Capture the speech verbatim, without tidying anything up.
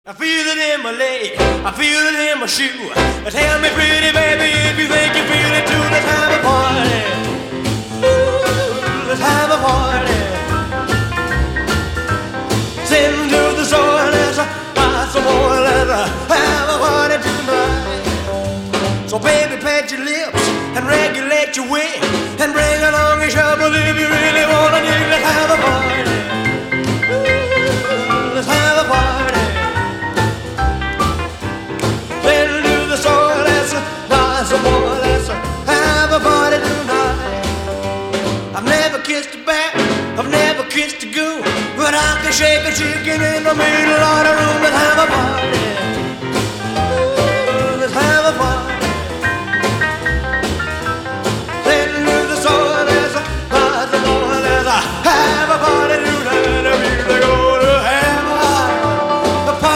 I feel it in my leg, I feel it in my shoe. Tell me, pretty baby, if you think you feel it too. Let's have a party. Ooh, let's have a party. Send to the soil, let's buy some more. Let's have a party tonight. So baby, pat your lips and regulate your weight and bring along a shovel if you really wanna dig. Let's have a party. Ooh, let's have a party. So boy, let's have a party tonight. I've never kissed a bat, I've never kissed a goon, but I can shake a chicken in the middle